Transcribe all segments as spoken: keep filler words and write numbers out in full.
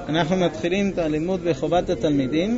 אנחנו מתחילים את הלימוד בחובת התלמידים,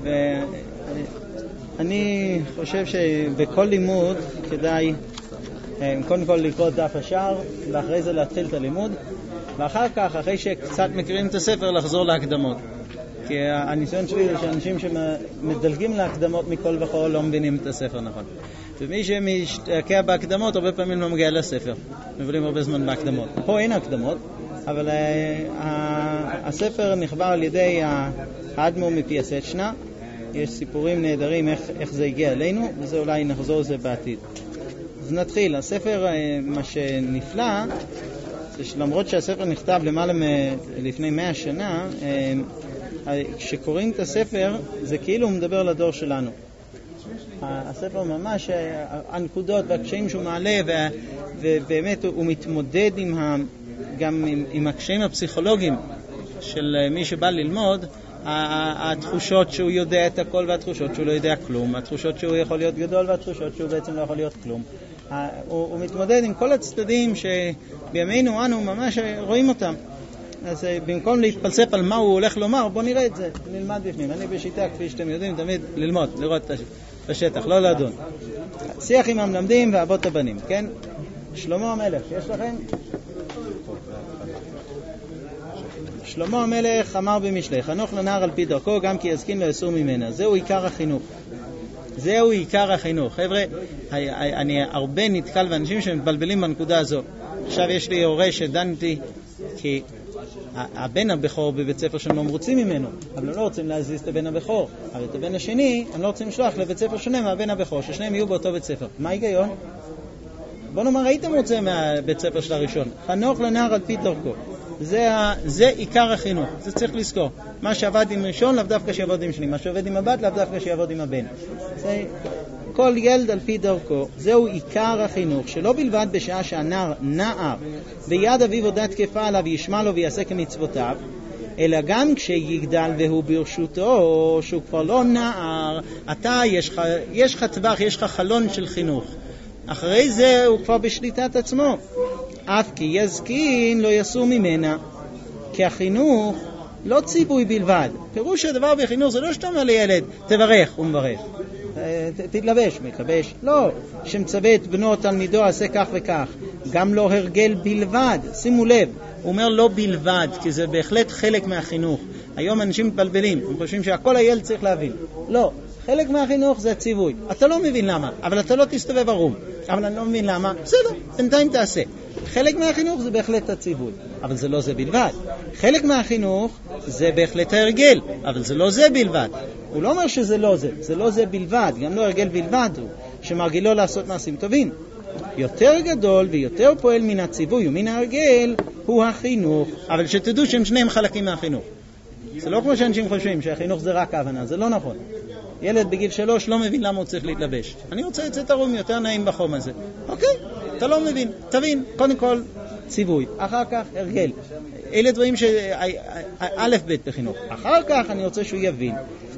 ואני חושב שבכל לימוד כדאי קודם כל לקרוא דף השער, ואחרי זה להתחיל את הלימוד, ואחר כך, אחרי שקצת מכירים את הספר, לחזור להקדמות. כי הניסיון שלי זה שאנשים שמדלגים להקדמות מכל וכל לא מבינים את הספר נכון. ומי שמשתקע בהקדמות הרבה פעמים לא מגיע לספר. מבלים הרבה זמן בהקדמות. פה אין הקדמות, אבל uh, הספר נכבר על ידי האדמו"ר מפיאסצ'נה. יש סיפורים נהדרים איך, איך זה הגיע אלינו, וזה אולי נחזור לזה בעתיד. אז נתחיל. הספר, מה שנפלא, זה שלמרות שהספר נכתב למעלה מ... לפני מאה שנה, כשקוראים את הספר, זה כאילו הוא מדבר לדור שלנו. הספר ממש, הנקודות והקשיים שהוא מעלה, ובאמת הוא מתמודד עם ה... גם עם, עם הקשיים הפסיכולוגיים של מי שבא ללמוד, התחושות שהוא יודע את הכל והתחושות שהוא לא יודע כלום, התחושות שהוא יכול להיות גדול והתחושות שהוא בעצם לא יכול להיות כלום. הוא, הוא מתמודד עם כל הצדדים שבימינו אנו ממש רואים אותם. אז במקום להתפלסף על מה הוא הולך לומר, בוא נראה את זה, נלמד בפנים. אני בשיטה, כפי שאתם יודעים, תמיד ללמוד, לראות את השטח, לא לדון. שיח עם המלמדים ואבות הבנים, כן? שלמה המלך, יש לכם? שלמה המלך אמר במשלי, חנוך לנער על פי דרכו, גם כי יזקין לא יסור ממנה. זהו עיקר החינוך. זהו עיקר החינוך. חבר'ה, אני הרבה נתקל באנשים שמתבלבלים בנקודה הזו. עכשיו יש לי הורה שדנתי, כי הבן הבכור בבית ספר שהם לא מרוצים ממנו, אבל הם לא רוצים להזיז את הבן הבכור. אבל את הבן השני, הם לא רוצים לשלוח לבית ספר שונה מהבן הבכור, ששניהם יהיו באותו בית ספר. מה ההיגיון? בוא נאמר, הייתם רוצה מהבית ספר של הראשון. חנוך לנער על פי דרכו. זה, זה עיקר החינוך, זה צריך לזכור. מה שעבד עם ראשון, לאו דווקא שיעבוד עם שני. מה שעובד עם הבת, לאו דווקא שיעבוד עם הבן. זה, כל ילד על פי דרכו, זהו עיקר החינוך, שלא בלבד בשעה שהנער נער, ויד אביו עודה תקפה עליו, ישמע לו ויעשה כמצוותיו, אלא גם כשיגדל והוא ברשותו, שהוא כבר לא נער, אתה, יש לך, יש לך טווח, יש לך חלון של חינוך. אחרי זה הוא כבר בשליטת עצמו. אף כי יזקין לא יסור ממנה, כי החינוך לא ציווי בלבד. פירוש הדבר בחינוך זה לא שאתה אומר לילד תברך, הוא מברך, תתלבש, מתלבש. לא, שמצווה את בנו תלמידו עשה כך וכך. גם לא הרגל בלבד. שימו לב, הוא אומר לא בלבד, כי זה בהחלט חלק מהחינוך. היום אנשים מתבלבלים, הם חושבים שהכל הילד צריך להבין. לא, חלק מהחינוך זה הציווי. אתה לא מבין למה, אבל אתה לא תסתובב ערום. אבל אני לא מבין למה, בסדר, בינתיים תעשה. חלק מהחינוך זה בהחלט הציווי, אבל זה לא זה בלבד. חלק מהחינוך זה בהחלט ההרגל, אבל זה לא זה בלבד. הוא לא אומר שזה לא זה, זה לא זה בלבד, גם לא הרגל בלבד הוא, שמרגילו לעשות מעשים טובים. יותר גדול ויותר פועל מן הציווי ומן ההרגל הוא החינוך, אבל שתדעו שהם שניהם חלקים מהחינוך. זה לא כמו שאנשים חושבים שהחינוך זה רק ההבנה, זה לא נכון. ילד בגיל שלוש לא מבין למה הוא צריך להתלבש. אני רוצה לצאת ערום יותר נעים בחום הזה. אוקיי, אתה לא מבין. תבין, קודם כל ציווי, אחר כך הרגל. אלה דברים שא' ב' בחינוך. אחר כך אני רוצה שהוא יבין.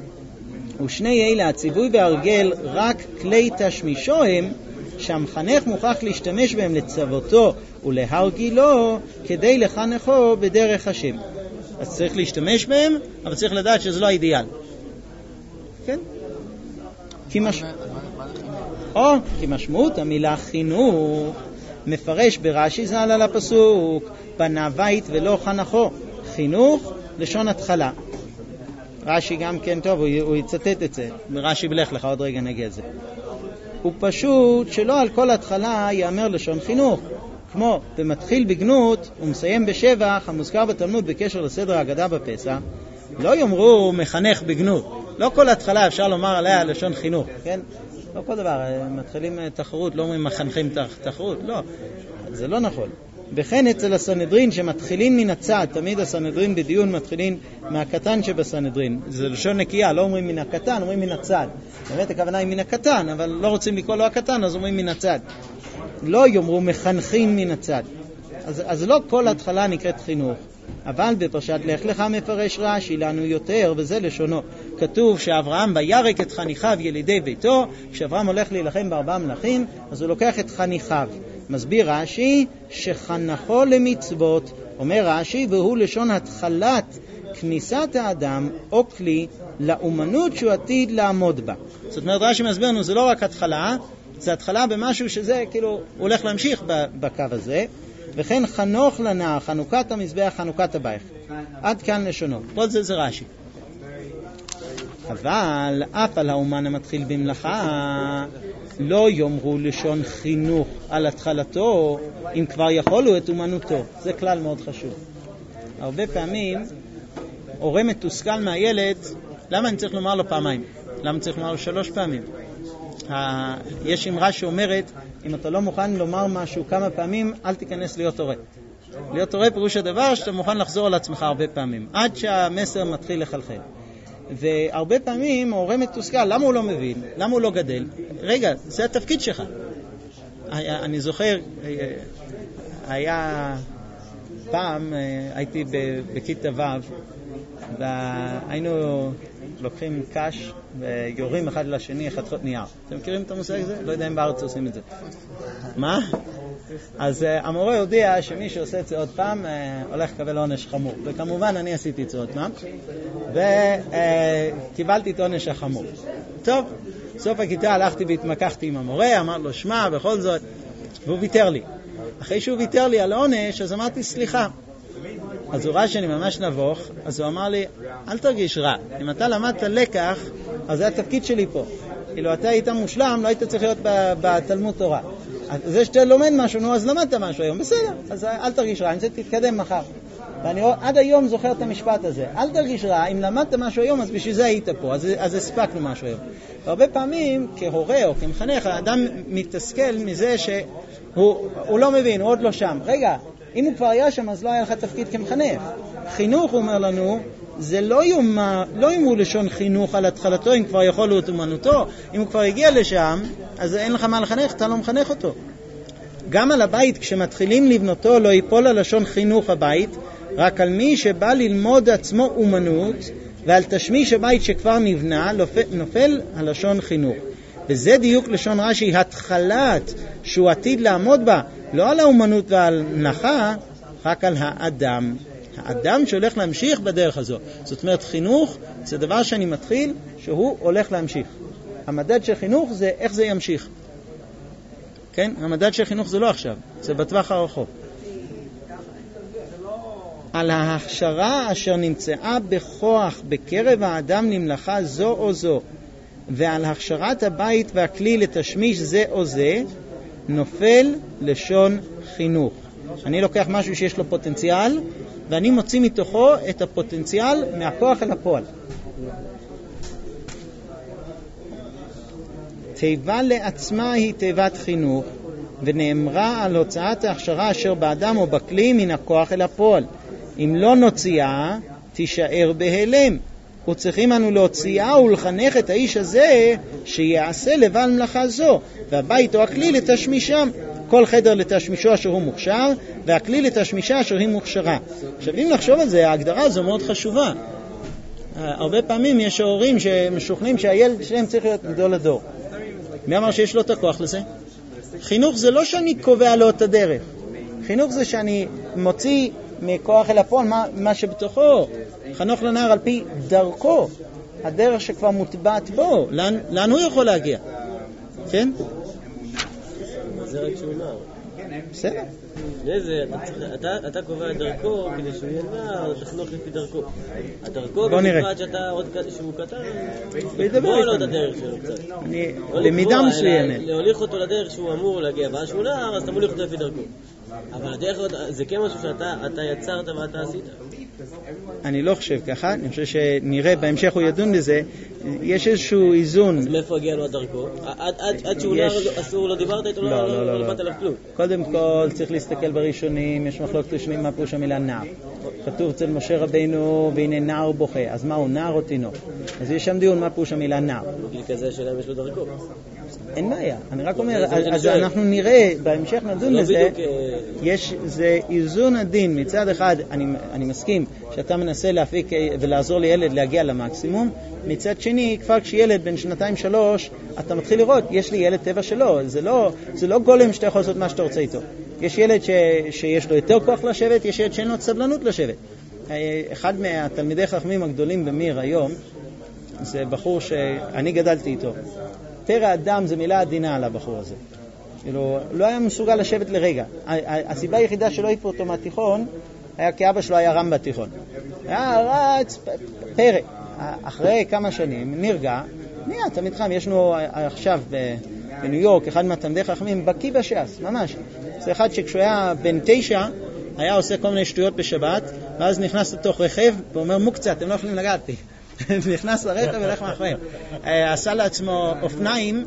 ושני אלה, הציווי וההרגל, רק כלי תשמישו הם, שהמחנך מוכרח להשתמש בהם לצוותו ולהרגילו כדי לחנכו בדרך השם. אז צריך להשתמש בהם, אבל צריך לדעת שזה לא האידיאל. כן? כי, מש... או, כי משמעות המילה חינוך מפרש ברש"י ז"ל על הפסוק בנה בית ולא חנכו. חינוך לשון התחלה. רש"י גם כן טוב, הוא, הוא יצטט את זה. ברש"י בלך לך, עוד רגע נגיע את זה. הוא פשוט שלא על כל התחלה יאמר לשון חינוך. כמו במתחיל בגנות ומסיים בשבח המוזכר בתלמוד בקשר לסדר ההגדה בפסח, לא יאמרו מחנך בגנות. לא כל התחלה אפשר לומר עליה לשון חינוך, כן? לא כל דבר, מתחילים תחרות, לא אומרים מחנכים תחרות, לא, זה לא נכון. וכן אצל הסנהדרין שמתחילים מן הצד, תמיד הסנהדרין בדיון מתחילים מהקטן שבסנהדרין, זה לשון נקייה, לא אומרים מן הקטן, אומרים מן הצד. באמת הכוונה היא מן הקטן, אבל לא רוצים לקרוא לו הקטן, אז אומרים מן הצד. לא יאמרו מחנכים מן הצד. אז, אז לא כל התחלה נקראת חינוך. אבל בפרשת לך לך מפרש רש"י לנו יותר, וזה לשונו. כתוב שאברהם וירק את חניכיו ילידי ביתו. כשאברהם הולך להילחם בארבעה מלכים, אז הוא לוקח את חניכיו. מסביר רש"י שחנכו למצוות, אומר רש"י, והוא לשון התחלת כניסת האדם או כלי לאומנות שהוא עתיד לעמוד בה. זאת אומרת, רש"י מסביר לנו, זה לא רק התחלה, זה התחלה במשהו שזה כאילו הולך להמשיך בקו הזה, וכן חנוך לנער, חנוכת המזבח, חנוכת הבית. עד כאן לשונו. כל זה זה רש"י. אבל אף על האומן המתחיל במלאכה לא יאמרו לשון חינוך על התחלתו אם כבר יכולו את אומנותו. זה כלל מאוד חשוב. הרבה פעמים הורה מתוסכל מהילד, למה אני צריך לומר לו פעמיים? למה צריך לומר לו שלוש פעמים? יש אמרה שאומרת, אם אתה לא מוכן לומר משהו כמה פעמים, אל תיכנס להיות הורה. להיות הורה פירוש הדבר שאתה מוכן לחזור על עצמך הרבה פעמים, עד שהמסר מתחיל לחלחל. והרבה פעמים ההורה מתוסכל, למה הוא לא מבין? למה הוא לא גדל? רגע, זה התפקיד שלך. אני זוכר, היה פעם, הייתי בכיתה ו' והיינו לוקחים קש ויורים אחד לשני חתיכות נייר. אתם מכירים את המושג הזה? לא יודע אם בארץ עושים את זה. מה? אז uh, המורה הודיע שמי שעושה את זה עוד פעם uh, הולך לקבל עונש חמור. וכמובן אני עשיתי את זה עוד פעם וקיבלתי uh, את עונש החמור. טוב, סוף הכיתה הלכתי והתמקחתי עם המורה, אמר לו שמע בכל זאת, והוא ויתר לי. אחרי שהוא ויתר לי על עונש, אז אמרתי סליחה. אז הוא ראה שאני ממש נבוך, אז הוא אמר לי, אל תרגיש רע, אם אתה למדת לקח, אז זה התפקיד שלי פה. כאילו אתה היית מושלם, לא היית צריך להיות בתלמוד תורה. זה שאתה לומד משהו, נו, אז למדת משהו היום, בסדר, אז אל תרגיש רע, אני רוצה תתקדם מחר. ואני עד היום זוכר את המשפט הזה, אל תרגיש רע, אם למדת משהו היום, אז בשביל זה היית פה, אז, אז הספקנו משהו היום. והרבה פעמים, כהורה או כמחנך, האדם מתסכל מזה שהוא הוא לא מבין, הוא עוד לא שם. רגע, אם הוא כבר היה שם, אז לא היה לך תפקיד כמחנך. חינוך, הוא אומר לנו, זה לא יאמר, לא יאמרו לשון חינוך על התחלתו, אם כבר יכולו את אומנותו. אם הוא כבר הגיע לשם, אז אין לך מה לחנך, אתה לא מחנך אותו. גם על הבית, כשמתחילים לבנותו, לא ייפול על לשון חינוך הבית, רק על מי שבא ללמוד עצמו אומנות, ועל תשמיש הבית שכבר נבנה, נופל הלשון חינוך. וזה דיוק לשון רש"י, התחלת שהוא עתיד לעמוד בה, לא על האומנות ועל מלאכה, רק על האדם. האדם שהולך להמשיך בדרך הזו. זאת אומרת, חינוך זה דבר שאני מתחיל שהוא הולך להמשיך. המדד של חינוך זה איך זה ימשיך. כן? המדד של חינוך זה לא עכשיו, זה בטווח הרחוק. על ההכשרה אשר נמצאה בכוח בקרב האדם למלאכה זו או זו, ועל הכשרת הבית והכלי לתשמיש זה או זה, נופל לשון חינוך. אני לוקח משהו שיש לו פוטנציאל, ואני מוציא מתוכו את הפוטנציאל מהכוח אל הפועל. תיבה לעצמה היא תיבת חינוך, ונאמרה על הוצאת ההכשרה אשר באדם או בכלי מן הכוח אל הפועל. אם לא נוציאה, תישאר בהלם. וצריכים אנו להוציאה ולחנך את האיש הזה שיעשה לבעל מלאכה זו, והבית או הכלי לתשמישם. כל חדר לתשמישו אשר הוא מוכשר, והכלי לתשמישה אשר היא מוכשרה. עכשיו, אם לחשוב על זה, ההגדרה הזו מאוד חשובה. הרבה פעמים יש הורים שמשוכנים שהילד שלהם צריך להיות גדול הדור. מי אמר שיש לו את הכוח לזה? חינוך זה לא שאני קובע לו את הדרך. חינוך זה שאני מוציא מכוח אל הפועל מה, מה שבתוכו. חנוך לנער על פי דרכו, הדרך שכבר מוטבעת בו. לאן, לאן הוא יכול להגיע? כן? זה רק שהוא נער. בסדר. זה, אתה, אתה קובע את דרכו כדי שהוא יהיה נער, תחנוך לפי דרכו. הדרכו בוא נראה. במיוחד שאתה עוד שהוא קטן, וידבר לו את הדרך שלו קצת. אני, למידה מסוימת. להוליך אותו לדרך שהוא אמור להגיע, ואז שהוא נער, אז אתה מוליך אותו לפי דרכו. אבל הדרך זה כן משהו שאתה אתה יצרת ואתה עשית. אני לא חושב ככה, אני חושב שנראה בהמשך הוא ידון בזה, יש איזשהו איזון. אז מאיפה הגיע לו הדרכו? עד שהוא נער אסור לא דיברת איתו, לא לבאת עליו כלום. קודם כל צריך להסתכל בראשונים, יש מחלוקת ראשונים מה פירוש המילה נער. כתוב אצל משה רבינו, והנה נער בוכה, אז מה הוא, נער או תינוק? אז יש שם דיון מה פירוש המילה נער. בגלל כזה שלהם יש לו דרכו. אין בעיה, אני רק אומר, אז אנחנו נראה, בהמשך נדון לזה, יש, זה איזון הדין, מצד אחד, אני, אני מסכים שאתה מנסה להפיק ולעזור לילד להגיע למקסימום, מצד שני, כבר כשילד בן שנתיים שלוש, אתה מתחיל לראות, יש לי ילד טבע שלו, זה לא, זה לא גולם שאתה יכול לעשות מה שאתה רוצה איתו. יש ילד ש, שיש לו יותר כוח לשבת, יש ילד שאין לו סבלנות לשבת. אחד מהתלמידי חכמים הגדולים במיר היום, זה בחור שאני גדלתי איתו. פרא אדם זה מילה עדינה על הבחור הזה. כאילו, לא היה מסוגל לשבת לרגע. הסיבה היחידה שלא העיפו אותו מהתיכון, היה כי אבא שלו היה רם בתיכון. היה רץ, פרא. אחרי כמה שנים, נרגע, נהיה תמיד חם. יש לנו עכשיו בניו יורק, אחד מהתלמידי חכמים, בקי בש"ס, ממש. זה אחד שכשהוא היה בן תשע, היה עושה כל מיני שטויות בשבת, ואז נכנס לתוך רכב, ואומר, מוקצה, אתם לא יכולים לגעת בי. נכנס לרכב ולך מאחוריהם. עשה לעצמו אופניים,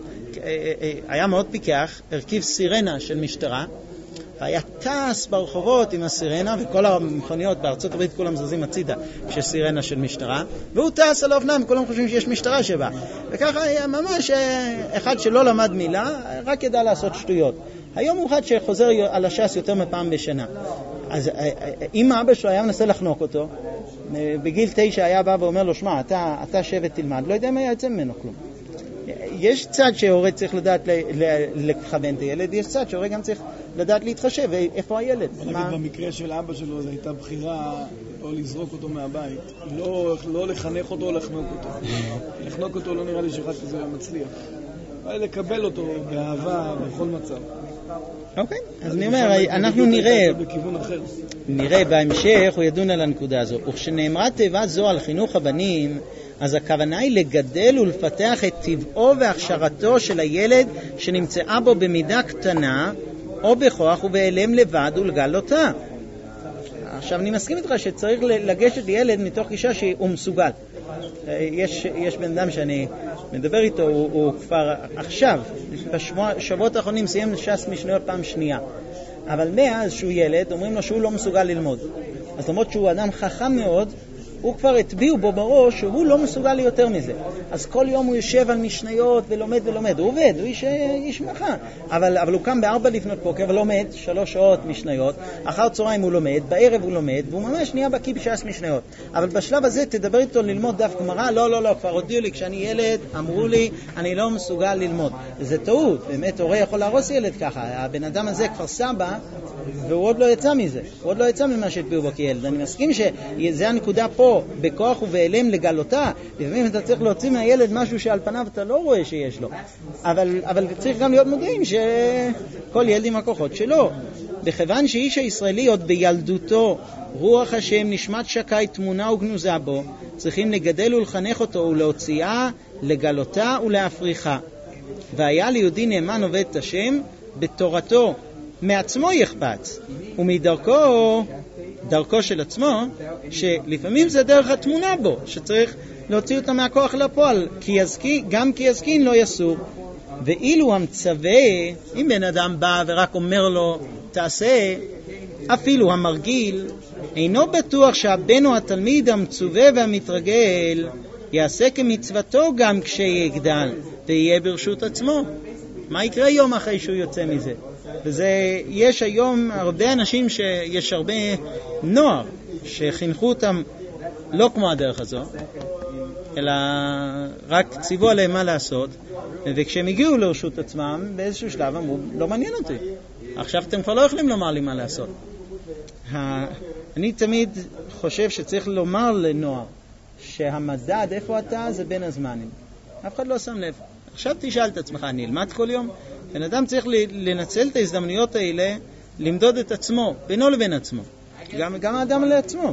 היה מאוד פיקח, הרכיב סירנה של משטרה, והיה טס ברחובות עם הסירנה, וכל המכוניות בארצות הברית כולם זזים הצידה כשיש סירנה של משטרה, והוא טס על האופניים, וכולם חושבים שיש משטרה שבא. וככה היה ממש אחד שלא למד מילה, רק ידע לעשות שטויות. היום הוא אחד שחוזר על הש"ס יותר מפעם בשנה. אז אם האבא שלו היה מנסה לחנוק אותו, בגיל תשע היה בא ואומר לו, שמע, אתה, אתה שבט תלמד, לא יודע אם היה יוצא ממנו כלום. יש צד שההורה צריך לדעת לכוון את הילד, יש צד שההורה גם צריך לדעת להתחשב, איפה הילד? מה... במקרה של אבא שלו זו הייתה בחירה לא לזרוק אותו מהבית, לא, לא לחנך אותו או לחנוק אותו. לחנוק אותו לא נראה לי שאחד כזה היה מצליח. אבל לקבל אותו באהבה בכל מצב. אוקיי, אז אני אומר, אנחנו נראה, אחר. נראה בהמשך, הוא ידון על הנקודה הזו. וכשנאמרה תיבה זו על חינוך הבנים, אז הכוונה היא לגדל ולפתח את טבעו והכשרתו של הילד שנמצאה בו במידה קטנה, או בכוח ובהלם לבד ולגלותה. עכשיו, אני מסכים איתך שצריך לגשת לילד מתוך גישה שהוא מסוגל. יש, יש בן אדם שאני מדבר איתו, הוא, הוא כבר עכשיו, בשבועות האחרונים סיים ש"ס משניות פעם שנייה. אבל מאז שהוא ילד, אומרים לו שהוא לא מסוגל ללמוד. אז למרות שהוא אדם חכם מאוד, הוא כבר הטביעו בו בראש שהוא לא מסוגל לי יותר מזה. אז כל יום הוא יושב על משניות ולומד ולומד. הוא עובד, הוא איש, איש מלאכה. אבל, אבל הוא קם בארבע לפנות בוקר ולומד שלוש שעות משניות. אחר צהריים הוא לומד, בערב הוא לומד, והוא ממש נהיה בקיא בש"ס משניות. אבל בשלב הזה תדבר איתו ללמוד דף גמרא, לא, לא, לא, כבר הודיעו לי, כשאני ילד, אמרו לי, אני לא מסוגל ללמוד. זה טעות, באמת, הורה יכול להרוס ילד ככה. הבן אדם הזה כבר סבא, והוא עוד לא יצא מזה. הוא עוד לא יצא ממה שהטביעו בו כילד. אני מסכים שזה הנקודה פה, בכוח ובהלם לגלותה. לפעמים אתה צריך להוציא מהילד משהו שעל פניו אתה לא רואה שיש לו. אבל, אבל צריך גם להיות מודעים שכל ילד עם הכוחות שלו. בכיוון שאיש הישראלי עוד בילדותו, רוח השם נשמת שקי תמונה וגנוזה בו, צריכים לגדל ולחנך אותו ולהוציאה, לגלותה ולהפריחה. והיה ליהודי נאמן עובד את השם, בתורתו מעצמו יחפץ, ומדרכו, דרכו של עצמו, שלפעמים זה דרך התמונה בו, שצריך להוציא אותה מהכוח לפועל, כי יזקין, גם כי יזקין לא יסור. ואילו המצווה, אם בן אדם בא ורק אומר לו תעשה, אפילו המרגיל, אינו בטוח שהבן או התלמיד המצווה והמתרגל יעשה כמצוותו גם כשיגדל ויהיה ברשות עצמו. מה יקרה יום אחרי שהוא יוצא מזה? וזה, יש היום הרבה אנשים שיש הרבה נוער שחינכו אותם לא כמו הדרך הזו, אלא רק ציוו עליהם מה לעשות, וכשהם הגיעו לרשות עצמם באיזשהו שלב אמרו, לא מעניין אותי, עכשיו אתם כבר לא יכולים לומר לי מה לעשות. אני תמיד חושב שצריך לומר לנוער שהמדד איפה אתה זה בין הזמנים. אף אחד לא שם לב. עכשיו תשאל את עצמך, אני אלמד כל יום? בן אדם צריך לנצל את ההזדמנויות האלה, למדוד את עצמו, בינו לבין עצמו. גם, גם האדם לעצמו.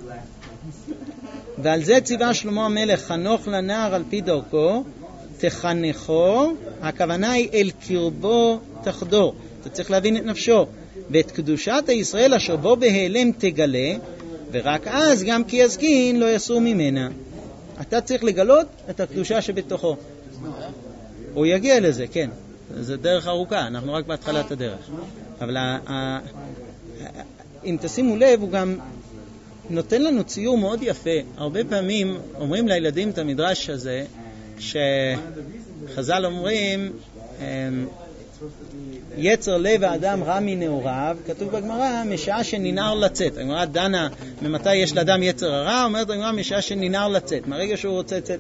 ועל זה ציווה שלמה המלך, חנוך לנער על פי דרכו, תחנכו, הכוונה היא אל קרבו תחדור. אתה צריך להבין את נפשו. ואת קדושת הישראל אשר בו בהיעלם תגלה, ורק אז גם כי יזקין לא יסור ממנה. אתה צריך לגלות את הקדושה שבתוכו. הוא יגיע לזה, כן. זה דרך ארוכה, אנחנו רק בהתחלת הדרך. אבל ה- ה- אם תשימו לב, הוא גם נותן לנו ציור מאוד יפה. הרבה פעמים אומרים לילדים את המדרש הזה, שחז"ל אומרים, יצר לב האדם רע מנעוריו, כתוב בגמרא, משעה שננער לצאת. הגמרא דנה ממתי יש לאדם יצר הרע, אומרת הגמרא משעה שננער לצאת. מהרגע שהוא רוצה לצאת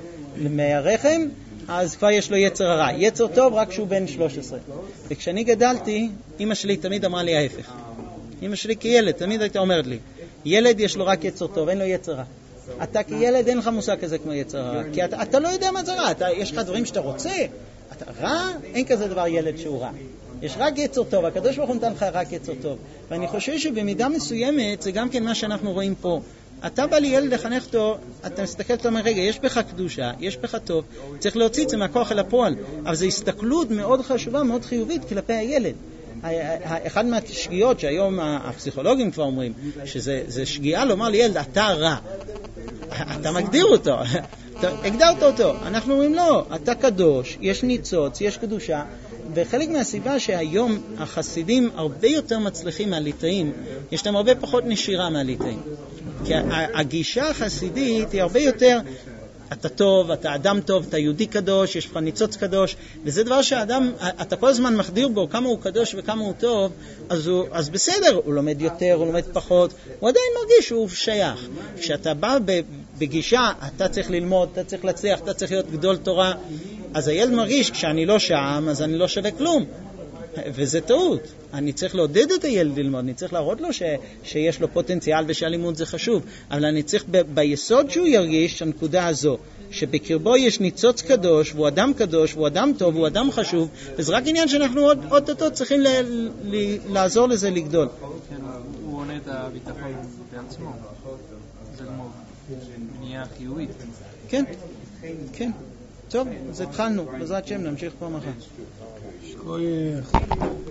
מהרחם, אז כבר יש לו יצר הרע. יצר טוב רק כשהוא בן שלוש עשרה. וכשאני גדלתי, אמא שלי תמיד אמרה לי ההפך. אמא שלי כילד תמיד הייתה אומרת לי, ילד יש לו רק יצר טוב, אין לו יצר רע. אתה כילד אין לך מושג כזה כמו יצר רע, כי אתה, אתה לא יודע מה זה רע, אתה, יש לך דברים שאתה רוצה, אתה רע, אין כזה דבר ילד שהוא רע. יש רק יצר טוב, הקדוש ברוך הוא נתן לך רק יצר טוב. ואני חושב שבמידה מסוימת, זה גם כן מה שאנחנו רואים פה. אתה בא לי ילד לחנך אותו, אתה מסתכל, אתה אומר, רגע, יש בך קדושה, יש בך טוב, צריך להוציא את זה מהכוח אל הפועל. אבל זו הסתכלות מאוד חשובה, מאוד חיובית כלפי הילד. אחד מהשגיאות שהיום הפסיכולוגים כבר אומרים, שזה שגיאה לומר לילד, אתה רע. אתה מגדיר אותו. הגדרת אותו. אנחנו אומרים לא, אתה קדוש, יש ניצוץ, יש קדושה. וחלק מהסיבה שהיום החסידים הרבה יותר מצליחים מהליטאים, יש להם הרבה פחות נשירה מהליטאים. כי הגישה החסידית היא הרבה יותר, אתה טוב, אתה אדם טוב, אתה יהודי קדוש, יש לך ניצוץ קדוש, וזה דבר שהאדם, אתה כל הזמן מחדיר בו כמה הוא קדוש וכמה הוא טוב, אז, הוא, אז בסדר, הוא לומד יותר, הוא לומד פחות, הוא עדיין מרגיש שהוא שייך. כשאתה בא בגישה, אתה צריך ללמוד, אתה צריך להצליח, אתה צריך להיות גדול תורה, אז הילד מרגיש, כשאני לא שם, אז אני לא שווה כלום. וזה טעות. אני צריך לעודד את הילד ללמוד, אני צריך להראות לו ש, שיש לו פוטנציאל ושהלימוד זה חשוב. אבל אני צריך ב, ביסוד שהוא ירגיש הנקודה הזו, שבקרבו יש ניצוץ קדוש, והוא אדם קדוש, והוא אדם טוב, והוא אדם חשוב, וזה רק עניין שאנחנו עוד, עוד אותו צריכים ל, ל, לעזור לזה לגדול. כן, הוא עונה את הביטחון בעצמו. זה כמו בנייה חיובית. כן, כן. טוב, אז התחלנו. בעזרת השם נמשיך פה מחר. שכוייך.